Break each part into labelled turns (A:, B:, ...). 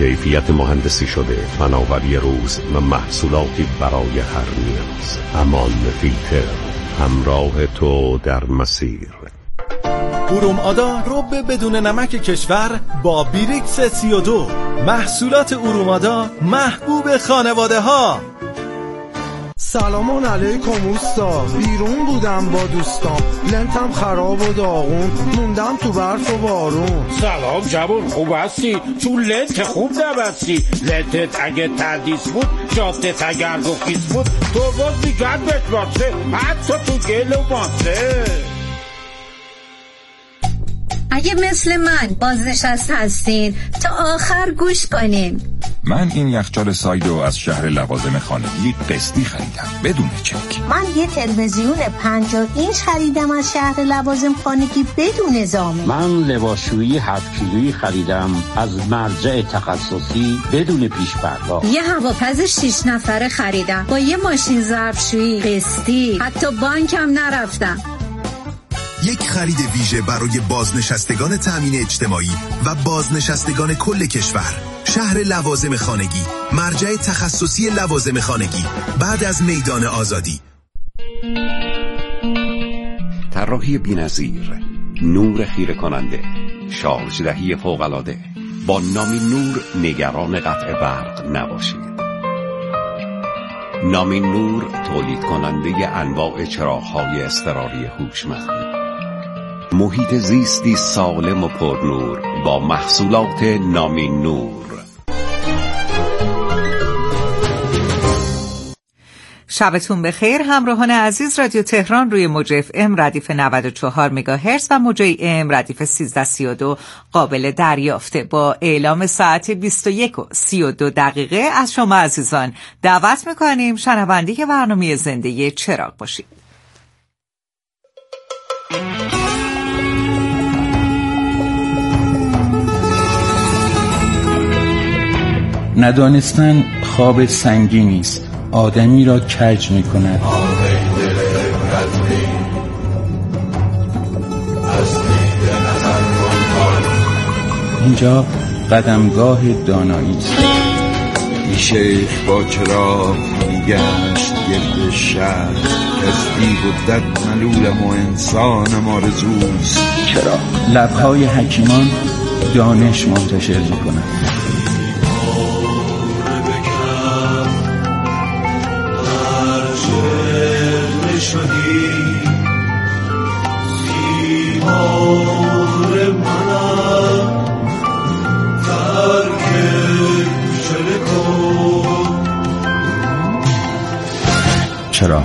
A: کیفیت مهندسی شده، فناوری روز و محصولاتی برای هر نیاز. امان فیلتر، همراه تو در مسیر.
B: ارومآدا رب بدون نمک کشور با بیریکس 32. محصولات ارومآدا محبوب خانواده ها.
C: سلام علیکم اوستا، بیرون بودم با دوستام، لنتم خراب و داغون، موندم تو برف و بارون.
D: سلام جوان، خوب هستی؟ تو لنت خوب نبستی. لنتت اگه تردیس بود، جادت اگر رخیص بود، تو باز میگرد بشباسته، حتی تو گل و ماسه.
E: اگه مثل من بازنشست هستین تا آخر گوش کنین.
F: من این یخچال سایدو از شهر لوازم خانگی قسطی خریدم بدون چک.
E: من یه تلویزیون 50 اینچ خریدم از شهر لوازم خانگی بدون زامن.
D: من لباسشویی 7 کیلویی خریدم از مرجع تخصصی بدون پیش پرداخت.
E: یه هواپز 6 نفره خریدم با یه ماشین ظرفشویی قسطی، حتی بانکم نرفتم.
G: یک خرید ویژه برای بازنشستگان تامین اجتماعی و بازنشستگان کل کشور. شهر لوازم خانگی، مرجع تخصصی لوازم خانگی، بعد از میدان آزادی.
A: طراحی بی‌نظیر، نور خیره کننده، شارژ دهی فوق‌العاده. با نامین نور نگران قطع برق نباشید. نامین نور تولید کننده انواع چراغ‌های اضطراری هوشمند. محیط زیستی سالم و پرنور با محصولات نامین نور.
H: شبتون بخیر همراهان عزیز. رادیو تهران روی موج FM ردیف 94 مگاهرتز و موج AM ردیف 1332 قابل دریافته. با اعلام ساعت 21:32 از شما عزیزان دعوت میکنیم شنونده برنامه زنده چراغ باشید.
I: ندانستن خواب سنگینی است، آدمی را کج می‌کند. اینجا قدمگاه دانایی است.
J: این شیخ با چراغ میگشت گرد شهر، قصدی بودت ملولم و انسانم آرزوست.
I: چرا لب‌های حکیمان دانش منتشر می‌کند. چرا؟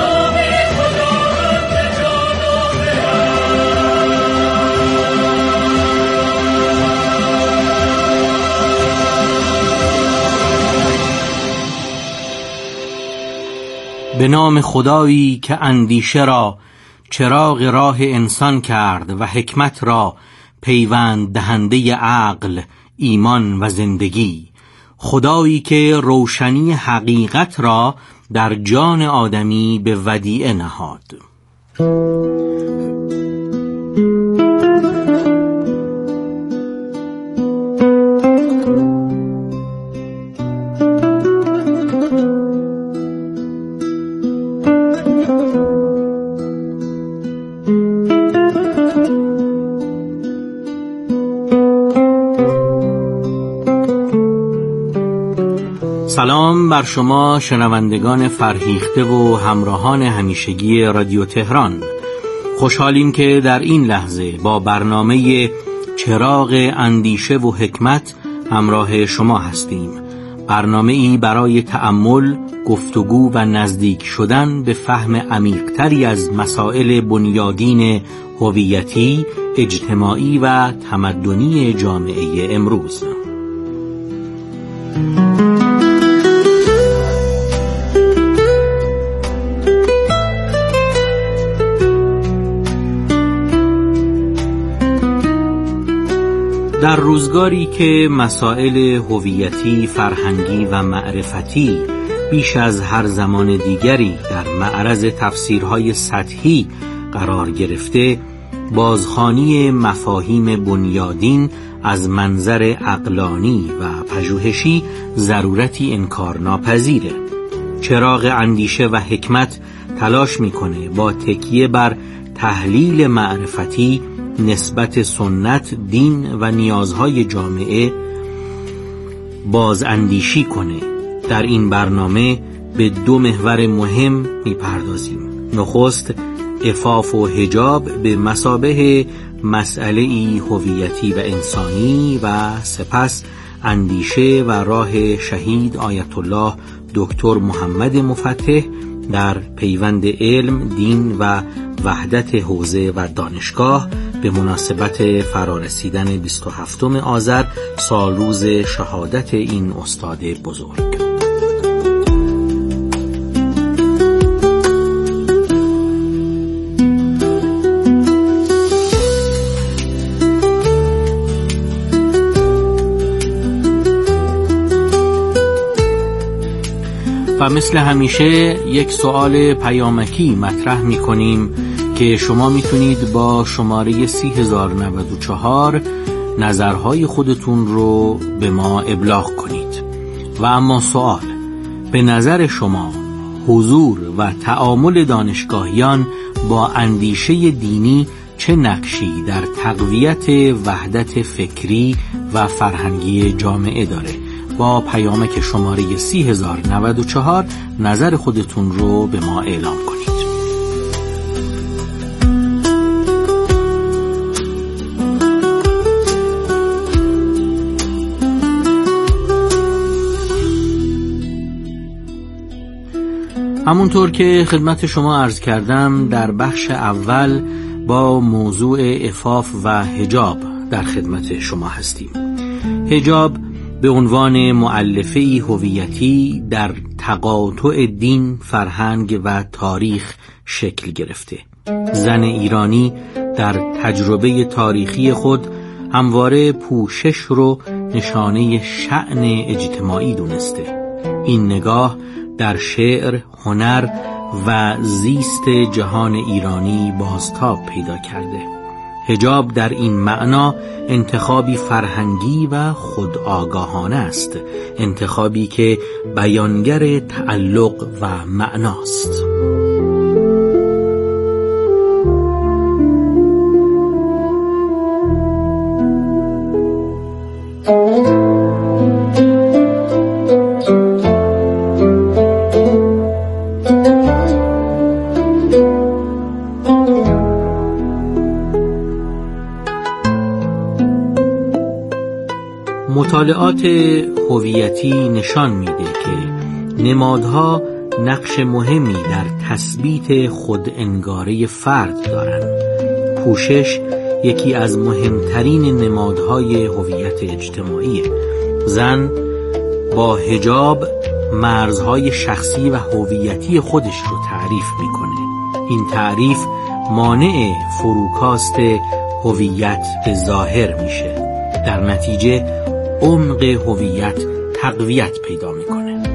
K: به نام خدایی که اندیشه را چراغ راه انسان کرد و حکمت را پیوند دهنده عقل، ایمان و زندگی. خدایی که روشنی حقیقت را در جان آدمی به ودیعه نهاد. سلام بر شما شنوندگان فرهیخته و همراهان همیشگی رادیو تهران. خوشحالیم که در این لحظه با برنامه چراغ اندیشه و حکمت همراه شما هستیم. برنامه‌ای برای تأمل، گفتگو و نزدیک شدن به فهم عمیق‌تری از مسائل بنیادین هویتی، اجتماعی و تمدنی جامعه امروز. در روزگاری که مسائل هویتی، فرهنگی و معرفتی بیش از هر زمان دیگری در معرض تفسیرهای سطحی قرار گرفته، بازخوانی مفاهیم بنیادین از منظر عقلانی و پژوهشی ضرورتی انکارناپذیره. چراغ اندیشه و حکمت تلاش میکنه با تکیه بر تحلیل معرفتی نسبت سنت، دین و نیازهای جامعه باز اندیشی کنه. در این برنامه به 2 محور مهم میپردازیم. نخست، عفاف و حجاب به مثابه مسئله‌ای هویتی و انسانی و سپس اندیشه و راه شهید آیت الله دکتر محمد مفتح در پیوند علم، دین و وحدت حوزه و دانشگاه به مناسبت فرارسیدن 27 آذر سالروز شهادت این استاد بزرگ. و مثل همیشه یک سوال پیامکی مطرح می کنیم که شما میتونید با شماره 30,094 نظرهای خودتون رو به ما ابلاغ کنید. و اما سوال، به نظر شما حضور و تعامل دانشگاهیان با اندیشه دینی چه نقشی در تقویت وحدت فکری و فرهنگی جامعه داره؟ با پیامک شماره 30,094 نظر خودتون رو به ما اعلام کنید. همونطور که خدمت شما عرض کردم، در بخش اول با موضوع عفاف و حجاب در خدمت شما هستیم. حجاب به عنوان مؤلفه‌ای هویتی در تقاطع دین، فرهنگ و تاریخ شکل گرفته. زن ایرانی در تجربه تاریخی خود همواره پوشش رو نشانه شأن اجتماعی دونسته. این نگاه در شعر، هنر و زیست جهان ایرانی بازتاب پیدا کرده. حجاب در این معنا انتخابی فرهنگی و خودآگاهانه است، انتخابی که بیانگر تعلق و معناست. مطالعات هویتی نشان میده که نمادها نقش مهمی در تثبیت خودانگاره فرد دارند. پوشش یکی از مهمترین نمادهای هویت اجتماعی. زن با حجاب مرزهای شخصی و هویتی خودش رو تعریف میکنه. این تعریف مانع فروکاست هویت به ظاهر میشه. در نتیجه عمق هویت تقویت پیدا میکنه.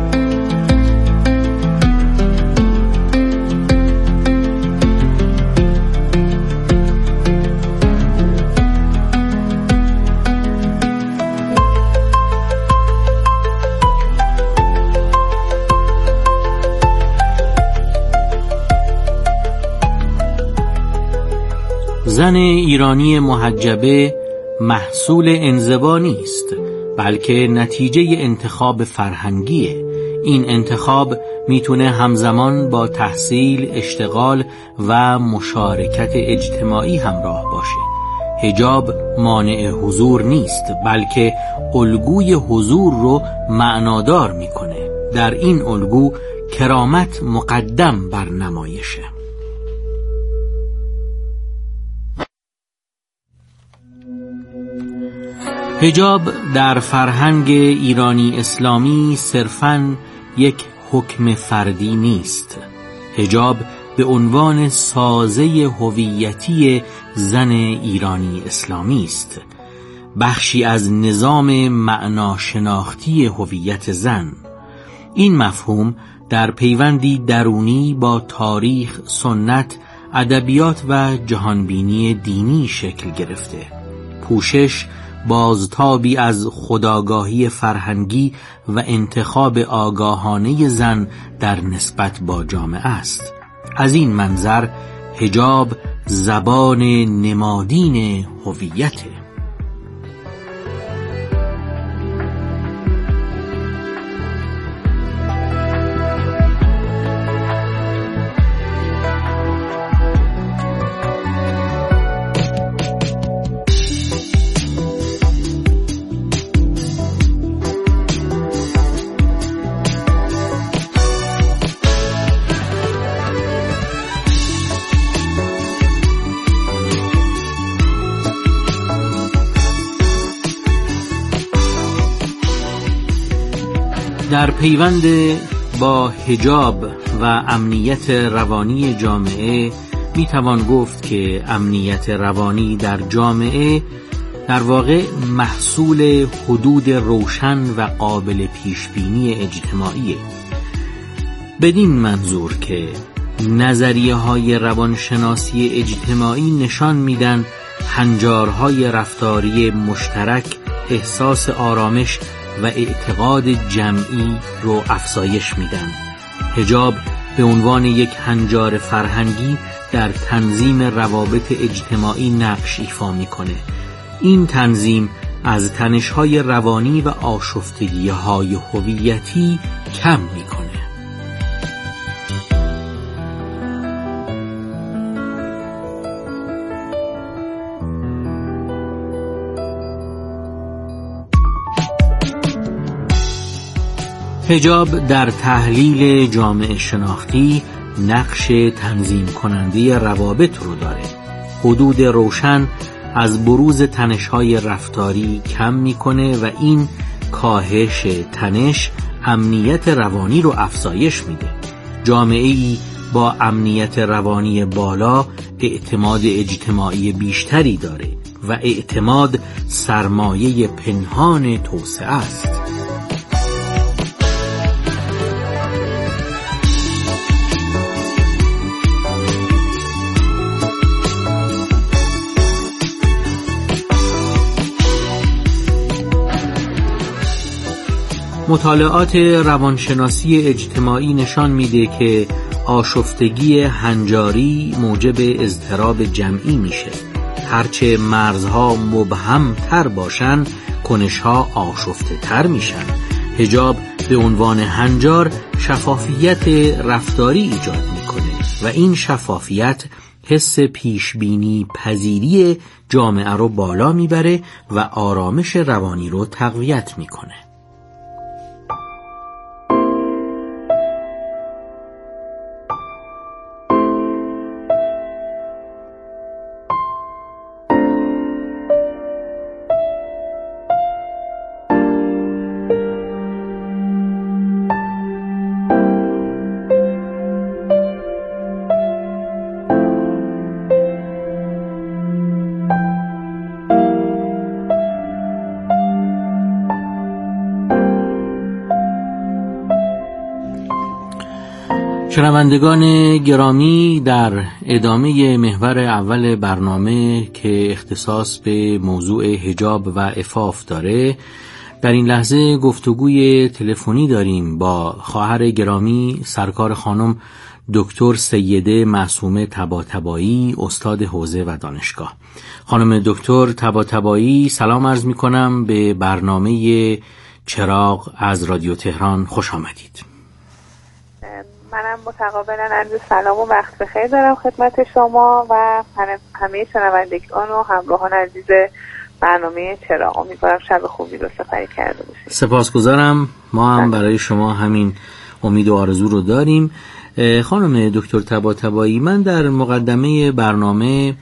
K: زن ایرانی محجبه محصول انزوا نیست، بلکه نتیجه انتخاب فرهنگیه. این انتخاب میتونه همزمان با تحصیل، اشتغال و مشارکت اجتماعی همراه باشه. حجاب مانع حضور نیست، بلکه الگوی حضور رو معنادار میکنه. در این الگو کرامت مقدم بر نمایشه. حجاب در فرهنگ ایرانی اسلامی صرفاً یک حکم فردی نیست. حجاب به عنوان سازه هویتی زن ایرانی اسلامی است، بخشی از نظام معناشناختی هویت زن. این مفهوم در پیوندی درونی با تاریخ، سنت، ادبیات و جهانبینی دینی شکل گرفته. پوشش بازتابی از خودآگاهی فرهنگی و انتخاب آگاهانه زن در نسبت با جامعه است. از این منظر حجاب زبان نمادین هویته. در پیوند با حجاب و امنیت روانی جامعه میتوان گفت که امنیت روانی در جامعه در واقع محصول حدود روشن و قابل پیشبینی اجتماعیه. بدین منظور که نظریه‌های روانشناسی اجتماعی نشان میدن هنجارهای رفتاری مشترک احساس آرامش و اعتقاد جمعی رو افزایش میدن. حجاب به عنوان یک هنجار فرهنگی در تنظیم روابط اجتماعی نقش ایفا میکنه. این تنظیم از تنش‌های روانی و آشفتگی‌های هویتی کم میکنه. حجاب در تحلیل جامعه شناختی نقش تنظیم کننده روابط رو داره. حدود روشن از بروز تنش‌های رفتاری کم میکنه و این کاهش تنش امنیت روانی رو افزایش میده. جامعه‌ای با امنیت روانی بالا اعتماد اجتماعی بیشتری داره و اعتماد سرمایه پنهان توسعه است. مطالعات روانشناسی اجتماعی نشان میده که آشفتگی هنجاری موجب اضطراب جمعی میشه. هرچه مرزها مبهم تر باشن، کنشها آشفته تر میشن. حجاب به عنوان هنجار شفافیت رفتاری ایجاد میکنه و این شفافیت حس پیشبینی پذیری جامعه رو بالا میبره و آرامش روانی رو تقویت میکنه. شنوندگان گرامی، در ادامه محور اول برنامه که اختصاص به موضوع حجاب و عفاف داره، در این لحظه گفتگوی تلفنی داریم با خواهر گرامی سرکار خانم دکتر سیده معصومه طباطبایی، استاد حوزه و دانشگاه. خانم دکتر طباطبایی، سلام عرض می‌کنم به برنامه چراغ از رادیو تهران. خوش آمدید.
L: منم متقابلا عرض سلام و وقت بخیر دارم خدمت شما و همه شنوندگان و همراهان عزیز برنامه چراغ. امیدوارم شب خوبی رو سپری کرده باشید.
K: سپاسگزارم. ما هم برای شما همین امید و آرزو رو داریم. خانم دکتر طباطبایی، من در مقدمه برنامه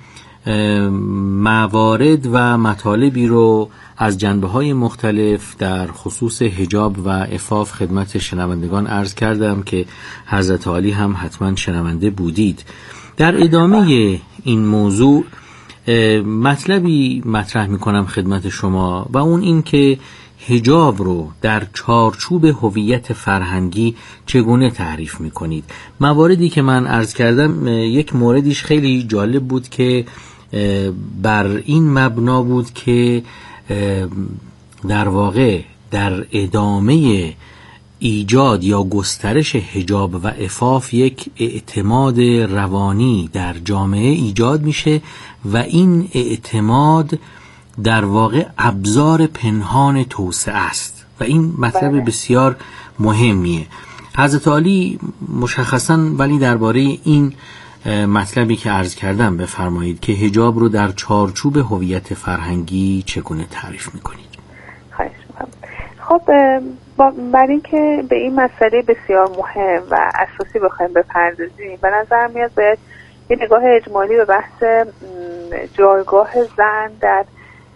K: موارد و مطالبی رو از جنبه‌های مختلف در خصوص حجاب و عفاف خدمت شنوندگان عرض کردم که حضرت عالی هم حتما شنونده بودید. در ادامه این موضوع مطلبی مطرح می‌کنم خدمت شما و اون این که حجاب رو در چارچوب هویت فرهنگی چگونه تعریف می‌کنید؟ مواردی که من عرض کردم، یک موردیش خیلی جالب بود که بر این مبنا بود که در واقع در ادامه ایجاد یا گسترش حجاب و عفاف یک اعتماد روانی در جامعه ایجاد میشه و این اعتماد در واقع ابزار پنهان توسعه است و این مطلب بسیار مهمیه. حضرت عالی مشخصاً ولی درباره این مطلبی که عرض کردم بفرمایید که حجاب رو در چارچوب هویت فرهنگی چگونه تعریف میکنید؟
L: خواهش میکنم. خب برای اینکه به این مسئله بسیار مهم و اساسی بخوایم بپردازیم، به نظر میاد باید یه نگاه اجمالی به بحث جایگاه زن در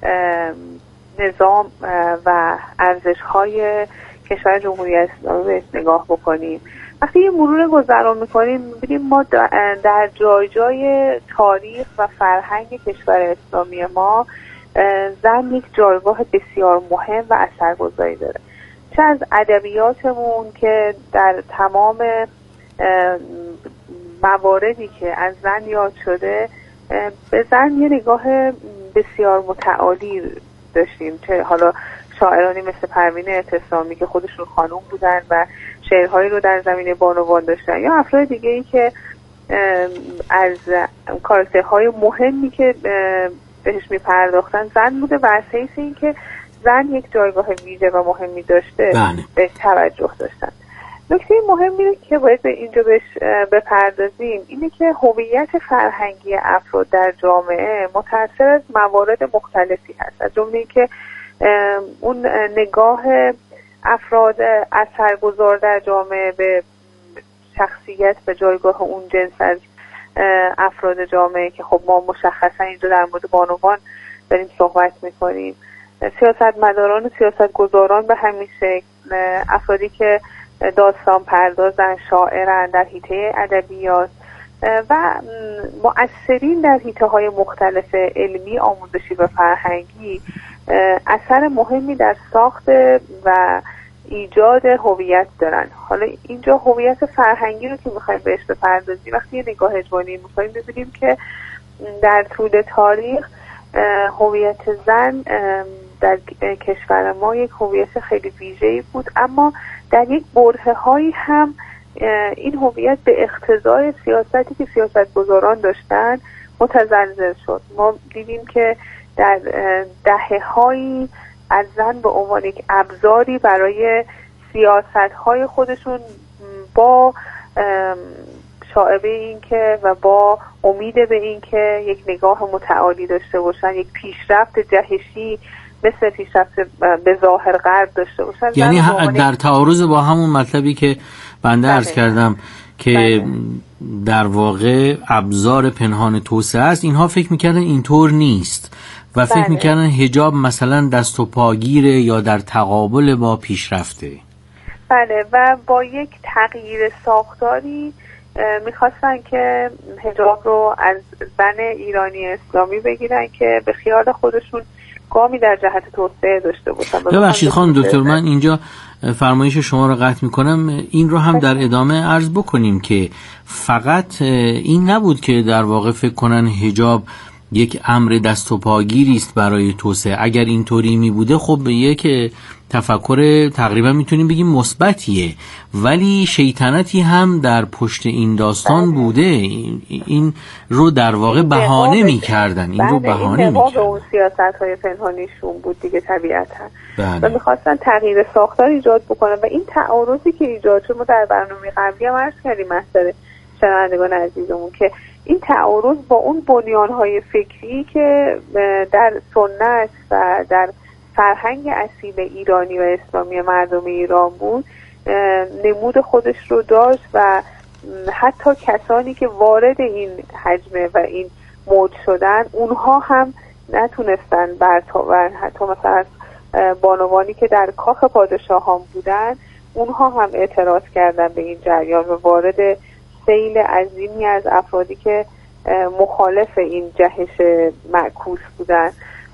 L: نظام و ارزش‌های کشور جمهوری اسلامی بهش نگاه بکنیم. وقتی یه مرور گذران میکنیم میبینیم ما در جای تاریخ و فرهنگ کشور اسلامی ما زن یک جایگاه بسیار مهم و اثرگذاری داره، چه از ادبیاتمون که در تمام مواردی که از زن یاد شده به زن یه نگاه بسیار متعالی داشتیم، چه حالا شاعرانی مثل پروین اعتصامی که خودشون خانم بودن و شعرهایی رو در زمینه بانوان داشتن، یا افراد دیگه ای که از کاراکترهای مهمی که بهش میپرداختن زن بوده و از حیث این که زن یک جایگاه ویژه و مهمی داشته بهش توجه داشتن. نکته مهمی که باید به اینجا بهش بپردازیم اینه که هویت فرهنگی افراد در جامعه متأثر از موارد مختلفی هست، از جمله اینکه اون نگاه افراد اثرگذار در جامعه به شخصیت و جایگاه اون جنس از افراد جامعه که خب ما مشخصا اینجا در مورد بانوان داریم صحبت میکنیم، سیاستمداران و سیاستگزاران به همین شکل، افرادی که داستان پردازن، شاعرن در حیطه ادبیات و مؤثرین در حیطه‌های مختلف علمی، آموزشی و فرهنگی اثر مهمی در ساخت و ایجاد هویت دارن. حالا اینجا هویت فرهنگی رو که می‌خوایم بهش بپردازیم، وقتی یه نگاه اجمالی می‌کنیم ببینیم که در طول تاریخ هویت زن در کشور ما یک هویت خیلی ویژه‌ای بود، اما در یک برهه‌هایی هم این هویت به اقتضای سیاستی که سیاستگزاران داشتن متزلزل شد. ما دیدیم که در دهه‌هایی از زن به عنوان یک ابزاری برای سیاست‌های خودشون با شائبه این که و با امید به این که یک نگاه متعالی داشته باشن، یک پیشرفت جهشی مثل پیشرفت به ظاهر غرب داشته باشن،
K: یعنی در تعارض با همون مطلبی که بنده عرض کردم که در واقع ابزار پنهان توسعه است، اینها فکر میکردن اینطور نیست و فکر میکردن حجاب مثلا دست و پاگیره یا در تقابل با پیشرفته.
L: بله، و با یک تغییر ساختاری میخواستن که حجاب رو از زن ایرانی اسلامی بگیرن که به خیال خودشون گامی در جهت توسعه داشته باشن.
K: ببخشید خانم دکتر، من اینجا فرمایش شما رو قطع میکنم. این رو هم در ادامه عرض بکنیم که فقط این نبود که در واقع فکر کنن حجاب یک امر دست و پاگیری است برای توسعه. اگر اینطوری می بوده خب یک تفکر تقریبا میتونیم بگیم مثبتیه، ولی شیطنتی هم در پشت این داستان بوده. این رو در واقع بهانه میکردن، این رو بهانه میکردن.
L: اون سیاست‌های پنهانیشون بود دیگه طبیعتا. و میخواستن تغییر ساختار ایجاد بکنن و این تعارضی که ایجاد شد، ما در برنامه قبلی هم عرض کردیم محضر شنوندگان عزیزمون که این تعارض با اون بنیان‌های فکری که در سنت و در فرهنگ اصیل ایرانی و اسلامی مردم ایران بود نمود خودش رو داشت و حتی کسانی که وارد این حجمه و این موج شدن اونها هم نتونستن و حتی مثلا بانوانی که در کاخ پادشاهان بودن اونها هم اعتراض کردن به این جریان و وارد سیل عظیمی از افرادی که مخالف این جهش معکوس بودن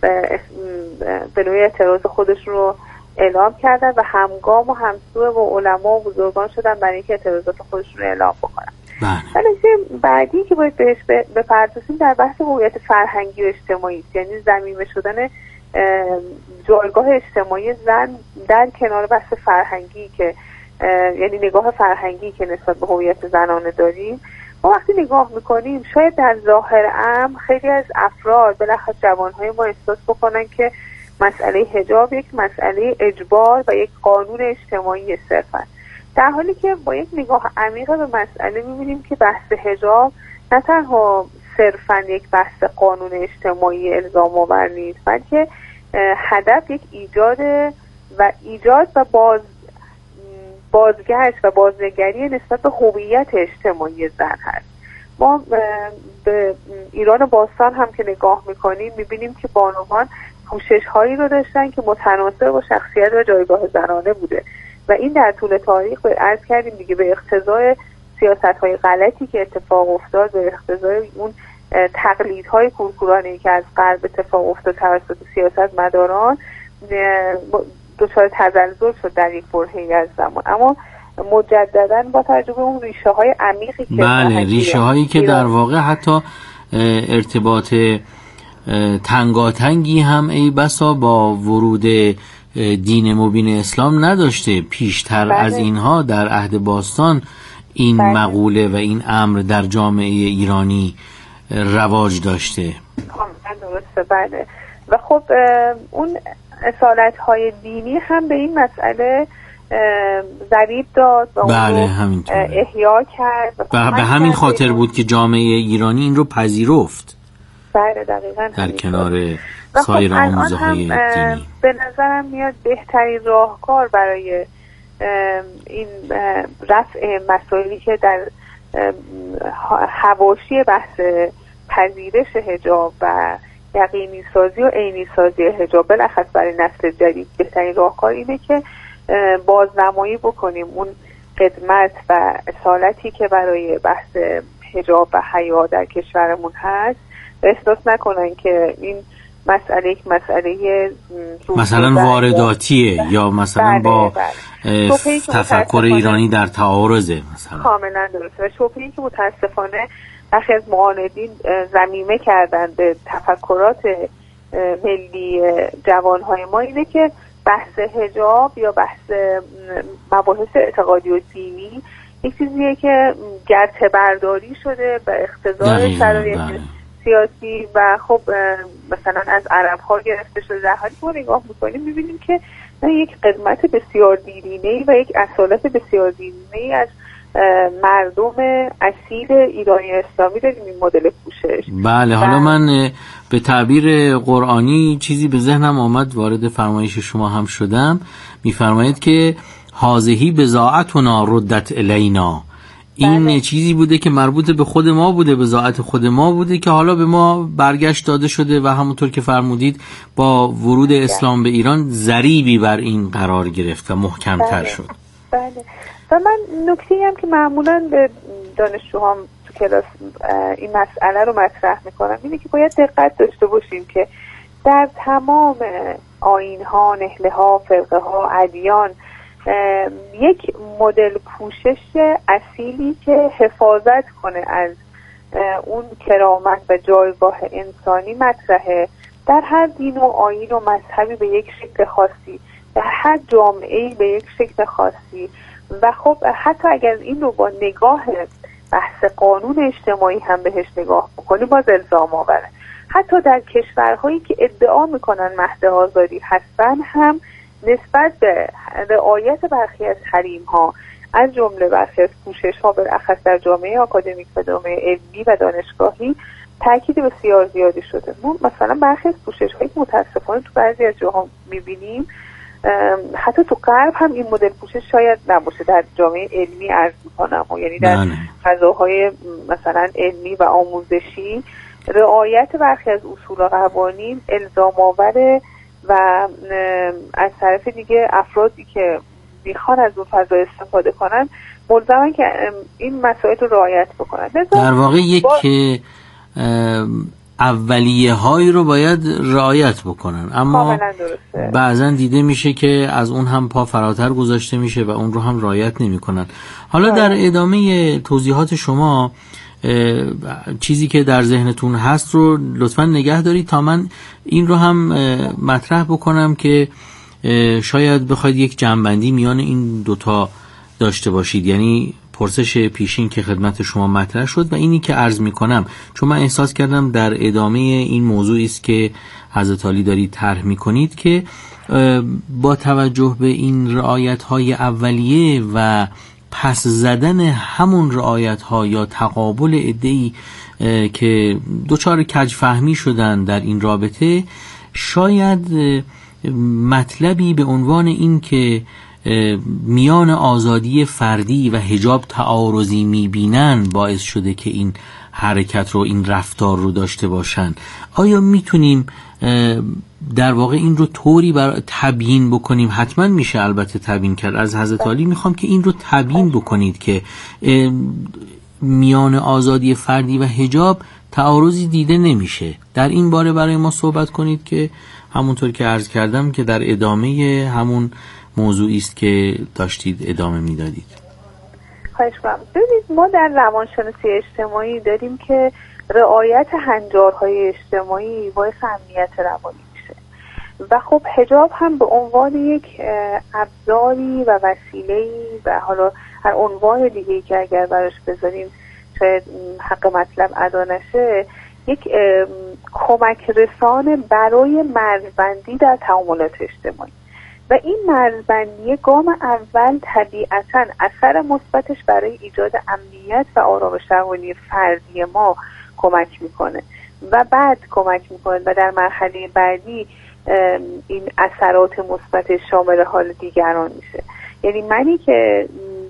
L: به نوعی اعتراض خودشون رو اعلام کردن و همگام و همسو و علما و بزرگان شدن برای اینکه اعتراضات خودشون رو اعلام بکنن. نکته بعدی که باید بهش بپردازیم در بحث هویت فرهنگی و اجتماعی است، یعنی ضمیمه شدن جایگاه اجتماعی زن در کنار بحث فرهنگی که یعنی نگاه فرهنگی که نسبت به هویت زنانه داریم، ما وقتی نگاه میکنیم شاید در ظاهر امر خیلی از افراد بالاخره جوانهای ما احساس بکنن که مسئله حجاب یک مسئله اجبار و یک قانون اجتماعی صرفا، در حالی که با یک نگاه عمیق به مسئله میبینیم که بحث حجاب نه تنها صرفا یک بحث قانون اجتماعی الزام آور نیست، بلکه هدف یک ایجاد و بازگشت و بازنگری نسبت به هویت اجتماعی زن هست. ما به ایران باستان هم که نگاه میکنیم میبینیم که بانوان پوشش هایی رو داشتن که متناسب با شخصیت و جایگاه زنانه بوده و این در طول تاریخ به عرض کردیم دیگه به اقتضای سیاست های غلطی که اتفاق افتاد، به اقتضای اون تقلیدهای کورکورانه‌ای که از غرب اتفاق افتاد توسط سیاست مداران دچار تزلزل شد در یک برهه‌ای از زمان. اما مجددا با توجه به اون ریشه های عمیقی که
K: ریشه هایی که در واقع حتی ارتباط تنگاتنگی هم ای بسا با ورود دین مبین اسلام نداشته، پیشتر از اینها در عهد باستان این مقوله و این امر در جامعه ایرانی رواج داشته.
L: درسته، بله. و خب اون اصالت های دینی هم به این مسئله ضریب داد و
K: بله،
L: احیا کرد
K: و به همین خاطر بود که جامعه ایرانی این رو پذیرفت.
L: بله دقیقاً
K: در کنار سایر آموزه های دینی.
L: به نظرم میاد بهترین راهکار برای این رفع مسائلی که در حواشی بحث پذیرش حجاب و یقینی سازی و عینی سازی حجاب بالاخص برای نسل جدید بهترین راهکار اینه که بازنمایی بکنیم اون قدمت و اصالتی که برای بحث حجاب و حیا در کشورمون هست، احساس نکنن که این مسئله یک مسئله
K: مثلا وارداتیه یا مثلا با تفکر ایرانی در تعارضه مثلا.
L: کاملا درسته. و شبهه‌ای که متاسفانه برخی از معاندین ضمیمه کردن به تفکرات ملی جوانهای ما اینه که بحث حجاب یا بحث مباحث اعتقادی و دینی یک چیزیه که گرته برداری شده به اقتضای شرایط سیاسی و خب مثلا از عرب ها گرفته شده. در حالی که ما نگاه میکنیم میبینیم که یک قدمت بسیار دیرینه‌ای و یک اصالت بسیار دیرینه‌ای از مردم اصیل ایرانی اسلامی داریم این مدل پوشش.
K: بله، حالا من به تعبیر قرآنی چیزی به ذهنم آمد، وارد فرمایش شما هم شدم. میفرمایید که هازهی بضاعتنا ردت الینا. این چیزی بوده که مربوط به خود ما بوده، بضاعت خود ما بوده که حالا به ما برگشت داده شده و همونطور که فرمودید با ورود اسلام به ایران ضریبی بر این قرار گرفت و محکم‌تر شد.
L: بله. و من نکته‌ای هم که معمولاً به دانشجوهام تو کلاس این مسئله رو مطرح میکنم اینه که باید دقت داشته باشیم که در تمام آیین‌ها، نهله‌ها، فرقه‌ها، ادیان یک مدل پوشش اصیلی که حفاظت کنه از اون کرامت و جایگاه انسانی مطرحه. در هر دین و آیین و مذهبی به یک شکل خاصی، در هر جامعه‌ای به یک شکل خاصی. و خب حتی اگر این رو با نگاه بحث قانون اجتماعی هم بهش نگاه بکنیم باز الزام آوره. حتی در کشورهایی که ادعا میکنن مهد آزادی هستن هم نسبت به رعایت برخی از حریم ها از جمله برخی از پوشش ها بالاخص در جامعه آکادمیک و جامعه علمی و دانشگاهی تاکید بسیار زیادی شده. ما مثلا برخی از پوشش هایی که متاسفانه تو بعضی از جاها میبینیم حتی تو غرب هم این مدل پوشش شاید نباشه، در جامعه علمی عرض میکنم و یعنی در فضاهای مثلا علمی و آموزشی رعایت برخی از اصول و قوانین الزام آوره و از طرف دیگه افرادی که میخوان از اون فضا استفاده کنن ملزمن که این مسائل رو رعایت بکنن.
K: در واقع یک اولیه هایی رو باید رعایت بکنن، اما بعضا دیده میشه که از اون هم پا فراتر گذاشته میشه و اون رو هم رعایت نمی کنن. حالا در ادامه توضیحات شما چیزی که در ذهنتون هست رو لطفاً نگه دارید تا من این رو هم مطرح بکنم که شاید بخواید یک جمع‌بندی میان این دوتا داشته باشید. یعنی پرسش پیشین که خدمت شما مطرح شد و اینی که عرض میکنم، چون من احساس کردم در ادامه این موضوعی است که حضرت عالی دارید طرح میکنید که با توجه به این رعایت‌های اولیه و پس زدن همون رعایت‌ها یا تقابل عده‌ای که دچار کج‌فهمی شدن در این رابطه، شاید مطلبی به عنوان این که میان آزادی فردی و حجاب تعارضی میبینن باعث شده که این حرکت رو، این رفتار رو داشته باشن. آیا میتونیم در واقع این رو طوری تبیین بکنیم؟ حتما میشه البته تبیین کرد. از حضرت عالی میخوام که این رو تبیین بکنید که میان آزادی فردی و حجاب تعارضی دیده نمیشه. در این باره برای ما صحبت کنید که همونطور که عرض کردم که در ادامه همون موضوعی است که داشتید ادامه میدادید.
L: خواهش می‌کنم. ببینید، ما در روانشناسی اجتماعی داریم که رعایت هنجارهای اجتماعی باعث امنیت روانی میشه و خب حجاب هم به عنوان یک ابزاری و وسیله‌ای و حالا هر عنوان دیگه‌ای که اگر براش بذاریم شاید حق مطلب ادا نشه، یک کمک رسان برای مرزبندی در تعاملات اجتماعی و این مرزبندی گام اول طبیعتاً اثر مثبتش برای ایجاد امنیت و آرامش روانی فردی ما کمک میکنه و بعد کمک میکنه و در مرحله بعدی این اثرات مثبت شامل حال دیگران میشه. یعنی منی که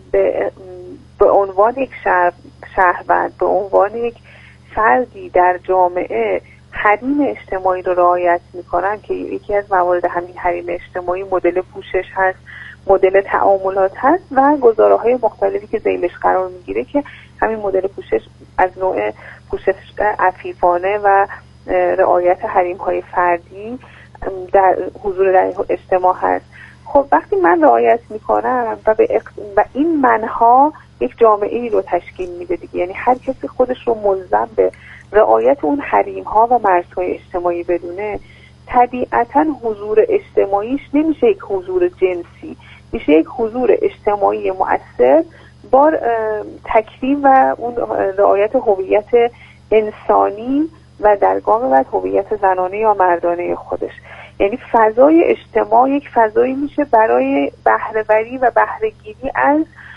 L: به عنوان یک شهروند، به عنوان یک فردی در جامعه حریم اجتماعی رو رعایت میکنن که یکی از موارد همین حریم اجتماعی مدل پوشش هست، مدل تعاملات هست و گزاره‌های مختلفی که ذیلش قرار میگیره که همین مدل پوشش از نوع پوشش عفیفانه و رعایت حریم‌های فردی در حضور در اجتماع هست. خب وقتی من رعایت میکنم و این منها یک جامعه‌ای رو تشکیل میده دیگه، یعنی هر کسی خودش رو ملزم به رعایت اون حریم‌ها و مرزهای اجتماعی بدونه، طبیعتاً حضور اجتماعیش نمیشه یک حضور جنسی، میشه یک حضور اجتماعی مؤثر با تکریم و اون رعایت هویت انسانی و در گام بعد هویت زنانه یا مردانه خودش. یعنی فضای اجتماع یک فضایی میشه برای بهره‌وری و بهره‌گیری از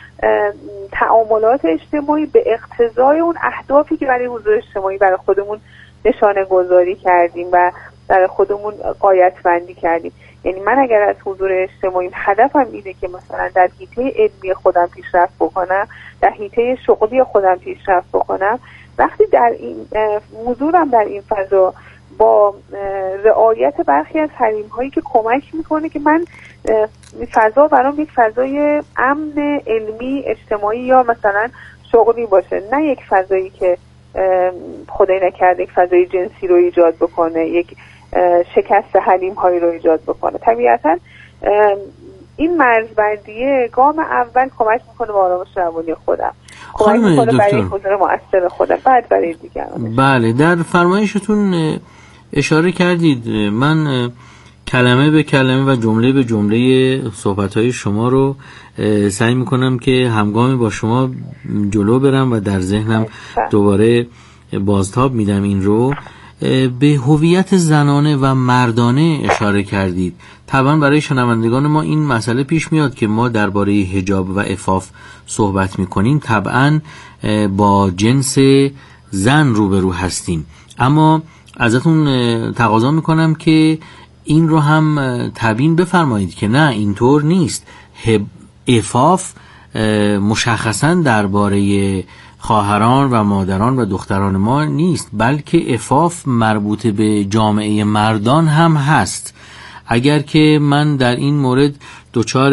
L: تعاملات اجتماعی به اقتضای اون اهدافی که برای حضور اجتماعی برای خودمون نشانه گذاری کردیم و برای خودمون غایت بندی کردیم. یعنی من اگر از حضور اجتماعی هدفم اینه که مثلا در حیطه علمی خودم پیشرفت بکنم، در حیطه شغلی خودم پیشرفت بکنم، وقتی در این حضورم در این فضا با رعایت برخی از حریم‌هایی که کمک میکنه که من فضا برام یک فضای امن علمی اجتماعی یا مثلا شغلی باشه، نه یک فضایی که خدای نکرده یک فضای جنسی رو ایجاد بکنه، یک شکست حریم‌هایی رو ایجاد بکنه. طبیعتاً این مرزبندیه گام اول کمک میکنه به آرامش روانی خودم، کمک میکنه برای حضور مؤثر خودم، بعد برای دیگران.
K: بله، در فرمایشتون اشاره کردید. من کلمه به کلمه و جمله به جمله صحبت‌های شما رو سعی میکنم که همگامی با شما جلو برم و در ذهنم دوباره بازتاب میدم. این رو به هویت زنانه و مردانه اشاره کردید. طبعا برای شنوندگان ما این مسئله پیش میاد که ما درباره حجاب و عفاف صحبت میکنیم، طبعا با جنس زن روبرو هستیم، اما ازتون تقاضا میکنم که این رو هم تبیین بفرمایید که نه، اینطور نیست. عفاف مشخصا درباره خواهران و مادران و دختران ما نیست، بلکه عفاف مربوط به جامعه مردان هم هست. اگر که من در این مورد دچار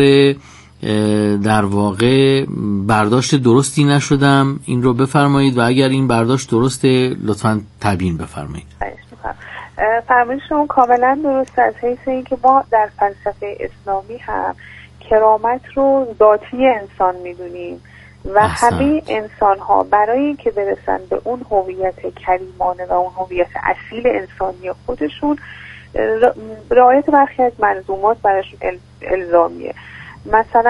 K: در واقع برداشت درستی نشدم، این رو بفرمایید و اگر این برداشت درسته لطفاً تبیین بفرمایید.
L: فرمایش شما کاملا درست، از حیث اینکه ما در فلسفه اسلامی هم کرامت رو ذاتی انسان میدونیم و همه انسان ها برای اینکه برسن به اون هویت کریمانه و اون هویت اصیل انسانی خودشون رعایت برخی از ملزومات براشون الزامیه. مثلا